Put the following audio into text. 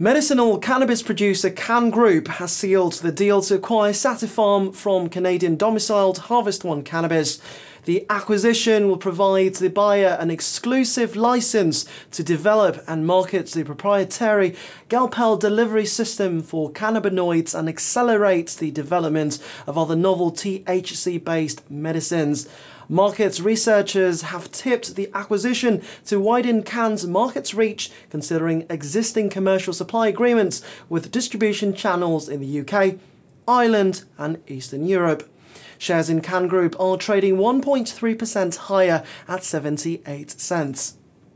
Medicinal cannabis producer Can Group has sealed the deal to acquire Satifarm from Canadian-domiciled Harvest One Cannabis. The acquisition will provide the buyer an exclusive license to develop and market the proprietary Galpel delivery system for cannabinoids and accelerate the development of other novel THC-based medicines. Market researchers have tipped the acquisition to widen Can's market reach, considering existing commercial supply agreements with distribution channels in the UK, Ireland and Eastern Europe. Shares in Can Group are trading 1.3% higher at 78 cents.